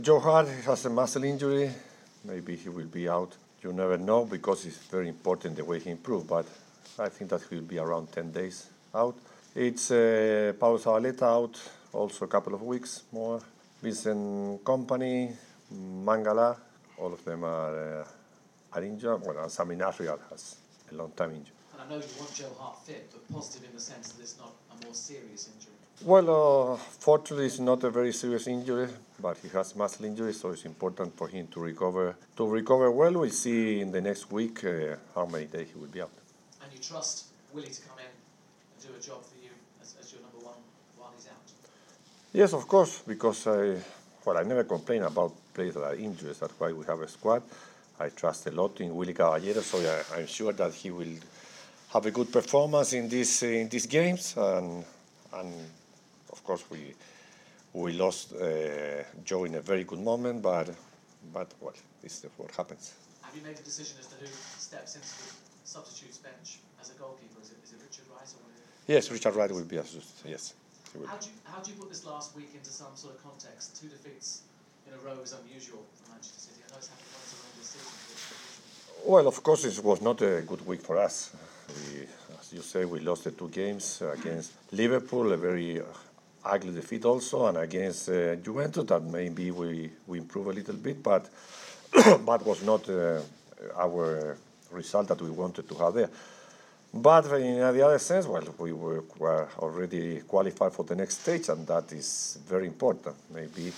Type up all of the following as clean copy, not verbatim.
Joe Hart has a muscle injury. Maybe he will be out. You never know because it's very important the way he improved, but I think that he will be around 10 days out. It's Paulo Zabaleta out also a couple of weeks more. Vincent Kompany, Mangala, all of them are injured. Well, Sami Nasri has a long time injury. And I know you want Joe Hart fit, but positive in the sense that it's not a more serious injury. Well, fortunately, it's not a very serious injury, but he has muscle injury, so it's important for him to recover. To recover well, we'll see in the next week how many days he will be out. And you trust Willie to come in and do a job for you as your number one while he's out? Yes, of course, because I never complain about players that are injured. That's why we have a squad. I trust a lot in Willie Caballero, so I'm sure that he will have a good performance in these games. And of course, we lost Joe in a very good moment, but well, this is what happens. Have you made a decision as to who steps into the substitutes bench as a goalkeeper? Is it Richard Wright or? Yes, Richard Wright will be a substitute. Yes. How do you put this last week into some sort of context? 2 defeats in a row is unusual for Manchester City. I know it's happened once around this season, but it's unusual. Well, of course, it was not a good week for us. As you say, we lost the 2 games against Liverpool, a very ugly defeat also, and against Juventus that maybe we improve a little bit, but but was not our result that we wanted to have there. But in the other sense, well, we were already qualified for the next stage, and that is very important. Maybe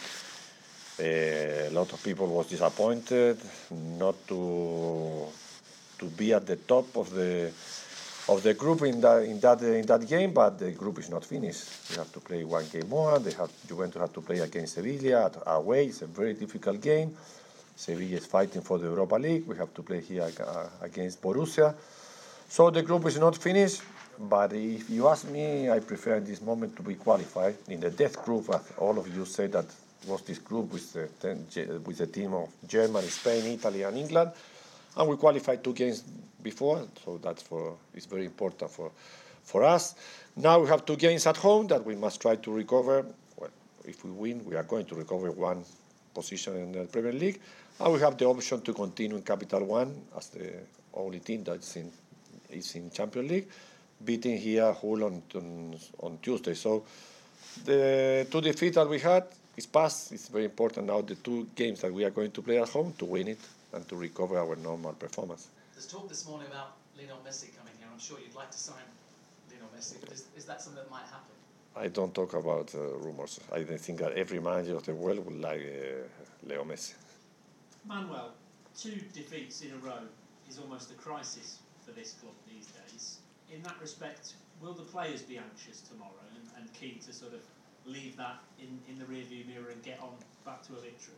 a lot of people was disappointed not to be at the top of the group in that game, but the group is not finished. We have to play 1 game more. Juventus have to play against Sevilla away. It's a very difficult game. Sevilla is fighting for the Europa League. We have to play here against Borussia. So the group is not finished, but if you ask me, I prefer in this moment to be qualified. In the death group, as all of you said, that was this group with the team of Germany, Spain, Italy, and England, and we qualified 2 games before, so it's very important for us. Now we have 2 games at home that we must try to recover. Well, if we win, we are going to recover 1 position in the Premier League, and we have the option to continue in Capital One as the only team that's is in Champions League, beating here Hull on Tuesday. So the 2 defeats that we had is past. It's very important now the 2 games that we are going to play at home to win it and to recover our normal performance. There's talk this morning about Lionel Messi coming here. I'm sure you'd like to sign Lionel Messi, but is that something that might happen? I don't talk about rumors. I think that every manager of the world would like Leo Messi. Manuel, 2 defeats in a row is almost a crisis for this club these days. In that respect, will the players be anxious tomorrow and keen to sort of leave that in the rearview mirror and get on back to a victory?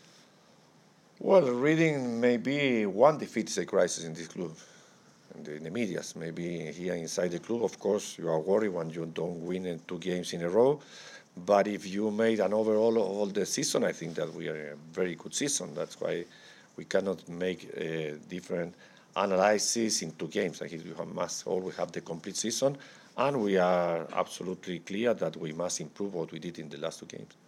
Well, reading maybe 1 defeat is a crisis in this club, in the media. Maybe here inside the club, of course, you are worried when you don't win 2 games in a row. But if you made an overall of all the season, I think that we are in a very good season. That's why we cannot make a different analysis in 2 games. I think we must always have the complete season, and we are absolutely clear that we must improve what we did in the last 2 games.